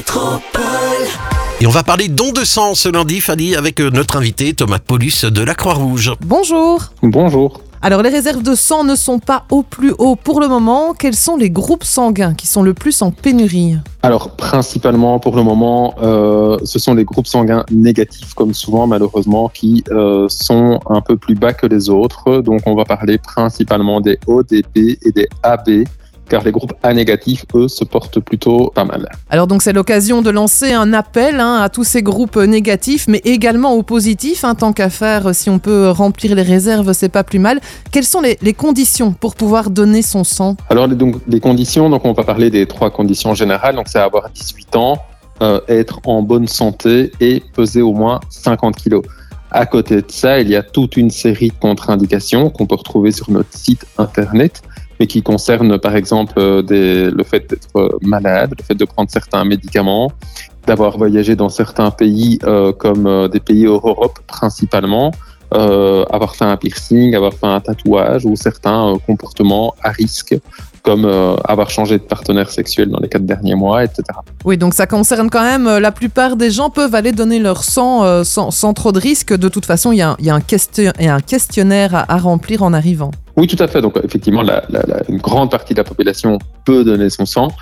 Et on va parler don de sang ce lundi, Fanny, avec notre invité Thomas Paulus de la Croix-Rouge. Bonjour. Bonjour. Alors, les réserves de sang ne sont pas au plus haut pour le moment. Quels sont les groupes sanguins qui sont le plus en pénurie ? Alors, principalement, pour le moment, ce sont les groupes sanguins négatifs, comme souvent, malheureusement, qui sont un peu plus bas que les autres. Donc, on va parler principalement des ODP et des AB, car les groupes A négatifs, eux, se portent plutôt pas mal. Alors donc c'est l'occasion de lancer un appel à tous ces groupes négatifs, mais également aux positifs, tant qu'à faire, si on peut remplir les réserves, c'est pas plus mal. Quelles sont les conditions pour pouvoir donner son sang ? Alors les conditions, donc on va parler des 3 conditions générales, donc c'est avoir 18 ans, être en bonne santé et peser au moins 50 kilos. À côté de ça, il y a toute une série de contre-indications qu'on peut retrouver sur notre site internet, mais qui concernent par exemple le fait d'être malade, le fait de prendre certains médicaments, d'avoir voyagé dans certains pays comme des pays hors Europe principalement, avoir fait un piercing, avoir fait un tatouage ou certains comportements à risque comme avoir changé de partenaire sexuel dans les 4 derniers mois, etc. Oui, donc ça concerne quand même, la plupart des gens peuvent aller donner leur sang sans trop de risques. De toute façon, il y a un questionnaire à remplir en arrivant. Oui, tout à fait. Donc, effectivement, une grande partie de la population peut donner son sang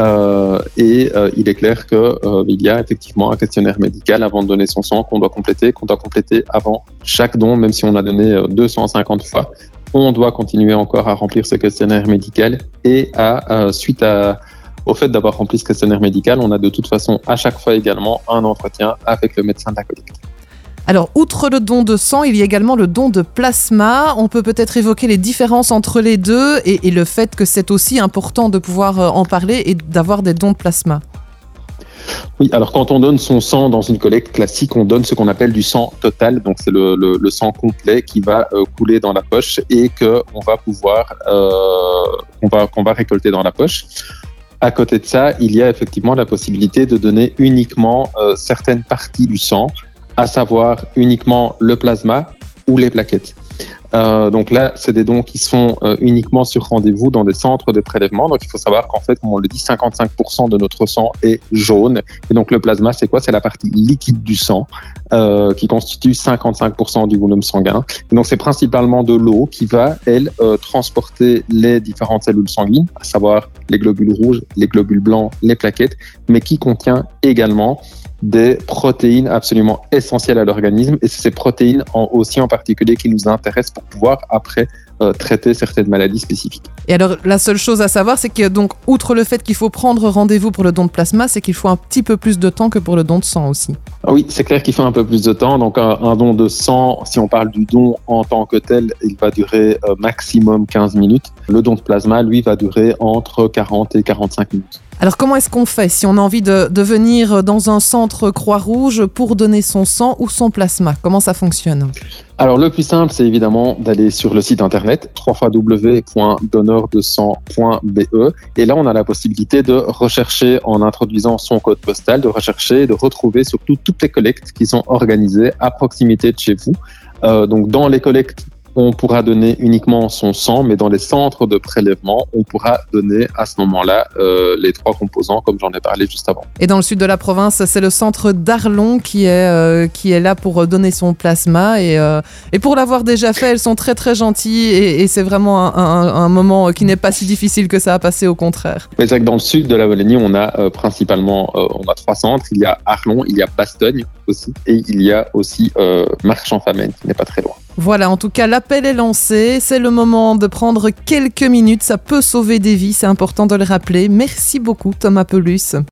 et il est clair qu'il y a effectivement un questionnaire médical avant de donner son sang qu'on doit compléter avant chaque don, même si on a donné 250 fois. On doit continuer encore à remplir ce questionnaire médical et suite au fait d'avoir rempli ce questionnaire médical, on a de toute façon à chaque fois également un entretien avec le médecin de la collecte. Alors, outre le don de sang, il y a également le don de plasma. On peut peut-être évoquer les différences entre les deux et le fait que c'est aussi important de pouvoir en parler et d'avoir des dons de plasma. Oui, alors quand on donne son sang dans une collecte classique, on donne ce qu'on appelle du sang total, donc c'est le sang complet qui va couler dans la poche et qu'on va pouvoir qu'on va récolter dans la poche. À côté de ça, il y a effectivement la possibilité de donner uniquement certaines parties du sang, à savoir uniquement le plasma ou les plaquettes. Donc là, c'est des dons qui sont uniquement sur rendez-vous dans des centres de prélèvement. Donc il faut savoir qu'en fait, comme on le dit, 55% de notre sang est jaune. Et donc le plasma, c'est quoi ? C'est la partie liquide du sang qui constitue 55% du volume sanguin. Et donc c'est principalement de l'eau qui va, elle, transporter les différentes cellules sanguines, à savoir les globules rouges, les globules blancs, les plaquettes, mais qui contient également des protéines absolument essentielles à l'organisme et c'est ces protéines aussi en particulier qui nous intéressent pour pouvoir après traiter certaines maladies spécifiques. Et alors la seule chose à savoir, c'est que donc outre le fait qu'il faut prendre rendez-vous pour le don de plasma, c'est qu'il faut un petit peu plus de temps que pour le don de sang aussi. Oui, c'est clair qu'il faut un peu plus de temps. Donc un don de sang, si on parle du don en tant que tel, il va durer maximum 15 minutes. Le don de plasma, lui, va durer entre 40 et 45 minutes. Alors comment est-ce qu'on fait si on a envie de venir dans un centre Croix-Rouge pour donner son sang ou son plasma ? Comment ça fonctionne ? Alors le plus simple, c'est évidemment d'aller sur le site internet www.donneurdesang.be et là on a la possibilité de rechercher en introduisant son code postal, de rechercher, de retrouver surtout toutes les collectes qui sont organisées à proximité de chez vous. Donc dans les collectes, on pourra donner uniquement son sang, mais dans les centres de prélèvement, on pourra donner à ce moment-là les 3 composants, comme j'en ai parlé juste avant. Et dans le sud de la province, c'est le centre d'Arlon qui est là pour donner son plasma. Et pour l'avoir déjà fait, elles sont très très gentilles et c'est vraiment un moment qui n'est pas si difficile que ça à passer, au contraire. Mais c'est vrai que dans le sud de la Wallonie, on a principalement 3 centres. Il y a Arlon, il y a Bastogne aussi, et il y a aussi Marchand-Famenne, qui n'est pas très loin. Voilà, en tout cas, l'appel est lancé. C'est le moment de prendre quelques minutes. Ça peut sauver des vies, c'est important de le rappeler. Merci beaucoup, Thomas Paulus.